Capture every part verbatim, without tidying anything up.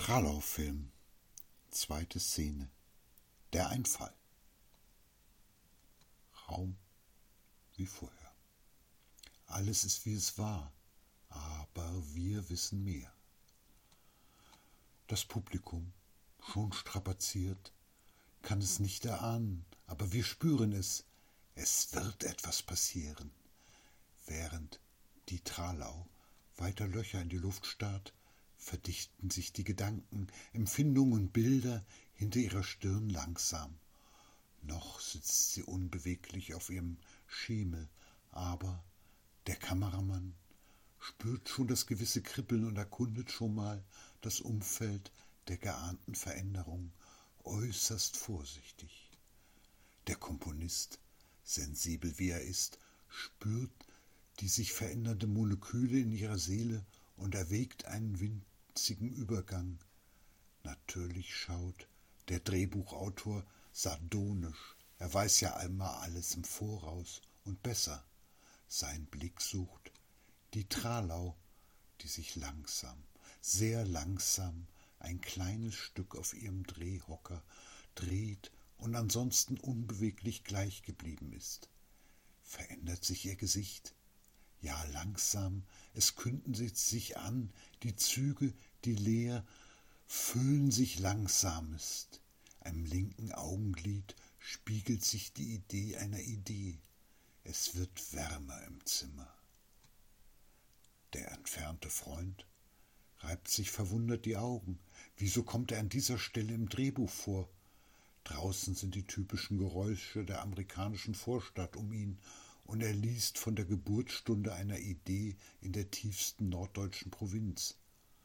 Trallau-Film, zweite Szene. Der Einfall. Raum wie vorher. Alles ist, wie es war, aber wir wissen mehr. Das Publikum, schon strapaziert, kann es nicht erahnen, aber wir spüren es. Es wird etwas passieren. Während die Tralau weiter Löcher in die Luft starrt, verdichten sich die Gedanken, Empfindungen und Bilder hinter ihrer Stirn langsam. Noch sitzt sie unbeweglich auf ihrem Schemel, aber der Kameramann spürt schon das gewisse Kribbeln und erkundet schon mal das Umfeld der geahnten Veränderung äußerst vorsichtig. Der Komponist, sensibel wie er ist, spürt die sich verändernde Moleküle in ihrer Seele und erwägt einen winzigen Übergang. Natürlich schaut der Drehbuchautor sardonisch. Er weiß ja einmal alles im Voraus und besser. Sein Blick sucht die Tralau, die sich langsam, sehr langsam ein kleines Stück auf ihrem Drehhocker dreht und ansonsten unbeweglich gleich geblieben ist. Verändert sich ihr Gesicht? Ja, langsam, es künden sie sich an, die Züge, die leer, füllen sich langsamest. Am linken Augenlid spiegelt sich die Idee einer Idee. Es wird wärmer im Zimmer. Der entfernte Freund reibt sich verwundert die Augen. Wieso kommt er an dieser Stelle im Drehbuch vor? Draußen sind die typischen Geräusche der amerikanischen Vorstadt um ihn, und er liest von der Geburtsstunde einer Idee in der tiefsten norddeutschen Provinz.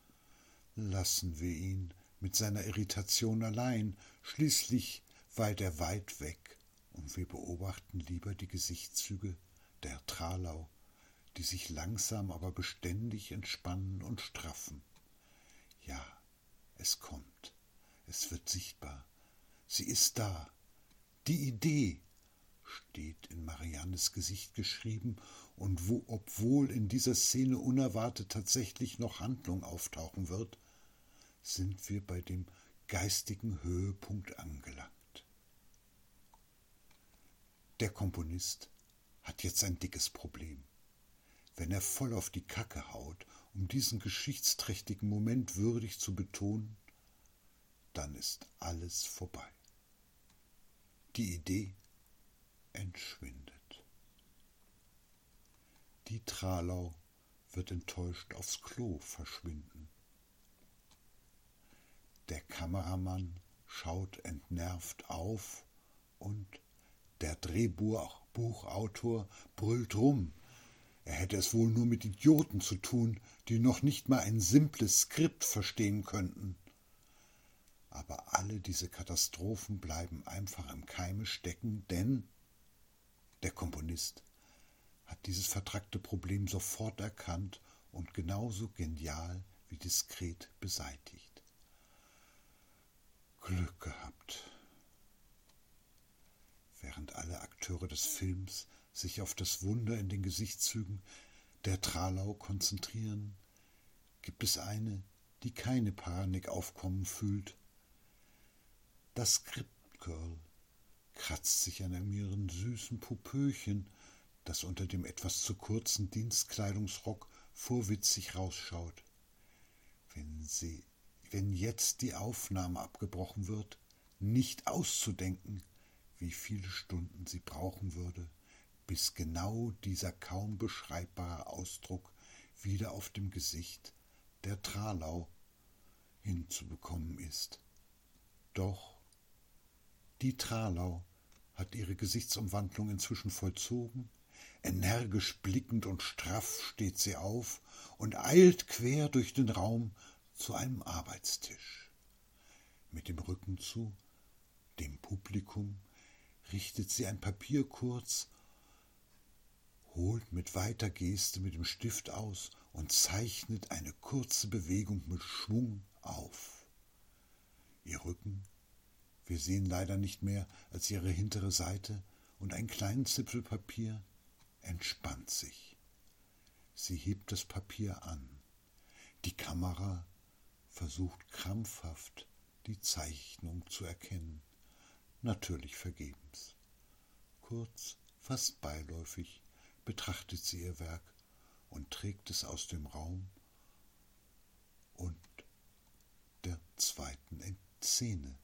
Lassen wir ihn mit seiner Irritation allein, schließlich weilt er weit weg, und wir beobachten lieber die Gesichtszüge der Tralau, die sich langsam aber beständig entspannen und straffen. Ja, es kommt, es wird sichtbar, sie ist da, die Idee steht in Mariannes Gesicht geschrieben, und wo, obwohl in dieser Szene unerwartet tatsächlich noch Handlung auftauchen wird, sind wir bei dem geistigen Höhepunkt angelangt. Der Komponist hat jetzt ein dickes Problem. Wenn er voll auf die Kacke haut, um diesen geschichtsträchtigen Moment würdig zu betonen, dann ist alles vorbei. Die Idee entschwindet. Die Tralau wird enttäuscht aufs Klo verschwinden. Der Kameramann schaut entnervt auf und der Drehbuchautor brüllt rum. Er hätte es wohl nur mit Idioten zu tun, die noch nicht mal ein simples Skript verstehen könnten. Aber alle diese Katastrophen bleiben einfach im Keime stecken, denn der Komponist hat dieses vertrackte Problem sofort erkannt und genauso genial wie diskret beseitigt. Glück gehabt. Während alle Akteure des Films sich auf das Wunder in den Gesichtszügen der Tralau konzentrieren, gibt es eine, die keine Panik aufkommen fühlt. Das Script-Girl kratzt sich an ihren süßen Popöchen, das unter dem etwas zu kurzen Dienstkleidungsrock vorwitzig rausschaut. Wenn sie, wenn jetzt die Aufnahme abgebrochen wird, nicht auszudenken, wie viele Stunden sie brauchen würde, bis genau dieser kaum beschreibbare Ausdruck wieder auf dem Gesicht der Tralau hinzubekommen ist. Doch die Tralau hat ihre Gesichtsumwandlung inzwischen vollzogen. Energisch blickend und straff steht sie auf und eilt quer durch den Raum zu einem Arbeitstisch. Mit dem Rücken zu dem Publikum richtet sie ein Papier kurz, holt mit weiter Geste mit dem Stift aus und zeichnet eine kurze Bewegung mit Schwung auf. Ihr Rücken, wir sehen leider nicht mehr als ihre hintere Seite, und ein kleinen Zipfel Papier entspannt sich. Sie hebt das Papier an. Die Kamera versucht krampfhaft die Zeichnung zu erkennen, natürlich vergebens. Kurz, fast beiläufig betrachtet sie ihr Werk und trägt es aus dem Raum und der zweiten Szene.